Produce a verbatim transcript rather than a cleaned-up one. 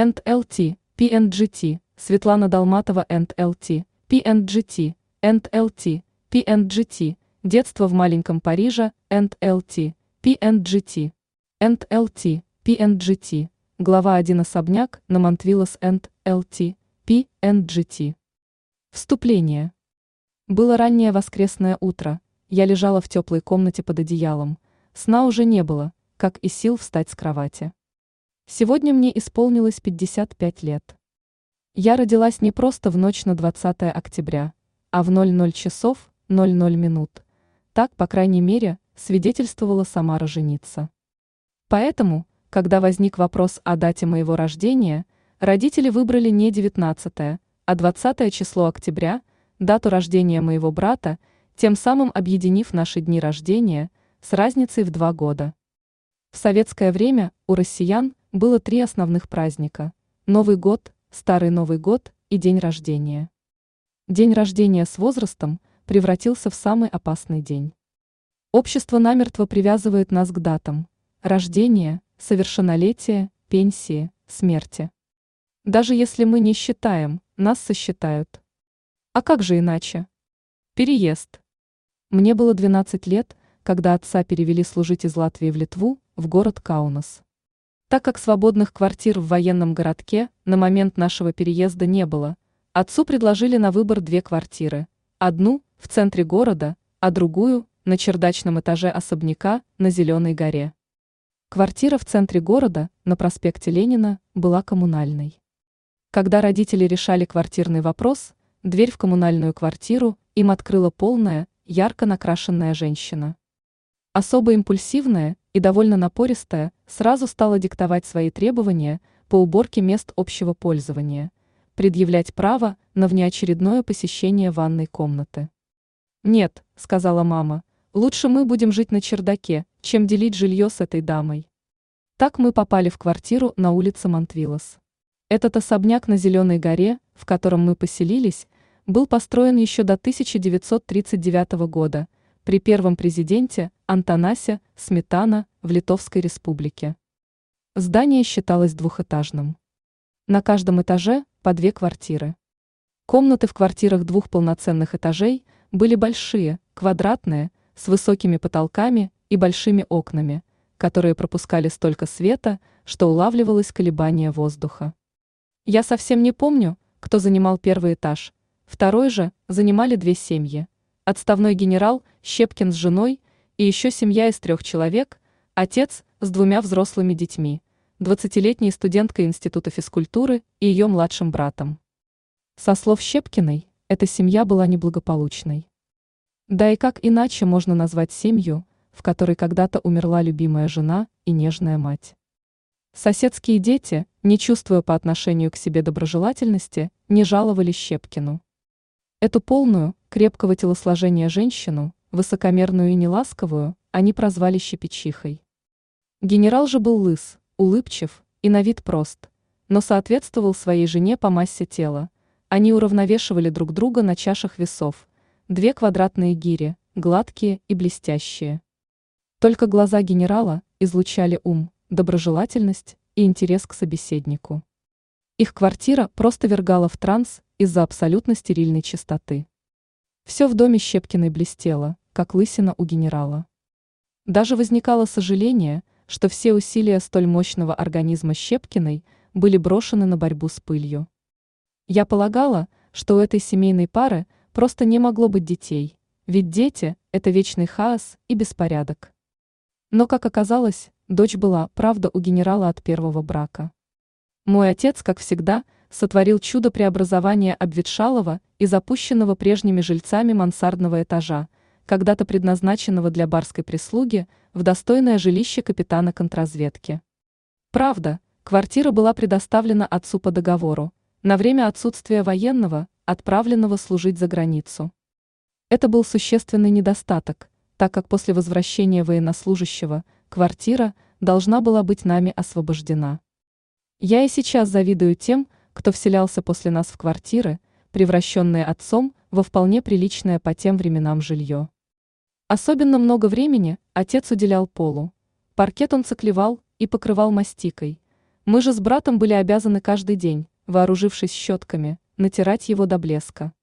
энд эл ти, пи энд джи ти, Светлана Долматова энд эл ти, пи энд джи ти, энд эл ти, пи энд джи ти, Детство в маленьком Париже энд эл ти, пи энд джи ти, энд эл ти, пи энд джи ти, Глава один Особняк на Монтвиллас энд эл ти, пи энд джи ти. Вступление. Было раннее воскресное утро, я лежала в теплой комнате под одеялом, сна уже не было, как и сил встать с кровати. Сегодня мне исполнилось пятьдесят пять лет. Я родилась не просто в ночь на двадцатое октября, а в ноль ноль часов ноль ноль минут. Так, по крайней мере, свидетельствовала сама роженица. Поэтому, когда возник вопрос о дате моего рождения, родители выбрали не девятнадцатое, а двадцатое число октября, дату рождения моего брата, тем самым объединив наши дни рождения с разницей в два года. В советское время у россиян было три основных праздника – Новый год, Старый Новый год и день рождения. День рождения с возрастом превратился в самый опасный день. Общество намертво привязывает нас к датам – рождения, совершеннолетия, пенсии, смерти. Даже если мы не считаем, нас сосчитают. А как же иначе? Переезд. Мне было двенадцать лет, когда отца перевели служить из Латвии в Литву, в город Каунас. Так как свободных квартир в военном городке на момент нашего переезда не было, отцу предложили на выбор две квартиры. Одну в центре города, а другую на чердачном этаже особняка на Зеленой горе. Квартира в центре города, на проспекте Ленина, была коммунальной. Когда родители решали квартирный вопрос, дверь в коммунальную квартиру им открыла полная, ярко накрашенная женщина. Особо импульсивная и довольно напористая, сразу стала диктовать свои требования по уборке мест общего пользования, предъявлять право на внеочередное посещение ванной комнаты. «Нет», — сказала мама, — «лучше мы будем жить на чердаке, чем делить жилье с этой дамой». Так мы попали в квартиру на улице Монтвиллас. Этот особняк на Зеленой горе, в котором мы поселились, был построен еще до тысяча девятьсот тридцать девятого года при первом президенте Антанасе Сметана в Литовской республике. Здание считалось двухэтажным. На каждом этаже по две квартиры. Комнаты в квартирах двух полноценных этажей были большие, квадратные, с высокими потолками и большими окнами, которые пропускали столько света, что улавливалось колебание воздуха. Я совсем не помню, кто занимал первый этаж, второй же занимали две семьи. Отставной генерал Щепкин с женой и еще семья из трех человек, отец с двумя взрослыми детьми, двадцатилетней студенткой Института физкультуры и ее младшим братом. Со слов Щепкиной, эта семья была неблагополучной. Да и как иначе можно назвать семью, в которой когда-то умерла любимая жена и нежная мать? Соседские дети, не чувствуя по отношению к себе доброжелательности, не жаловали Щепкину. Эту полную, крепкого телосложения женщину, высокомерную и неласковую, они прозвали Щепечихой. Генерал же был лыс, улыбчив и на вид прост, но соответствовал своей жене по массе тела. Они уравновешивали друг друга на чашах весов, две квадратные гири, гладкие и блестящие. Только глаза генерала излучали ум, доброжелательность и интерес к собеседнику. Их квартира просто вергала в транс из-за абсолютно стерильной чистоты. Все в доме Щепкиной блестело, как лысина у генерала. Даже возникало сожаление, что все усилия столь мощного организма Щепкиной были брошены на борьбу с пылью. Я полагала, что у этой семейной пары просто не могло быть детей, ведь дети – это вечный хаос и беспорядок. Но, как оказалось, дочь была, правда, у генерала от первого брака. Мой отец, как всегда, сотворил чудо преобразования обветшалого и запущенного прежними жильцами мансардного этажа, когда-то предназначенного для барской прислуги, в достойное жилище капитана контрразведки. Правда, квартира была предоставлена отцу по договору, на время отсутствия военного, отправленного служить за границу. Это был существенный недостаток, так как после возвращения военнослужащего квартира должна была быть нами освобождена. Я и сейчас завидую тем, кто вселялся после нас в квартиры, превращенные отцом во вполне приличное по тем временам жилье. Особенно много времени отец уделял полу. Паркет он циклевал и покрывал мастикой. Мы же с братом были обязаны каждый день, вооружившись щетками, натирать его до блеска.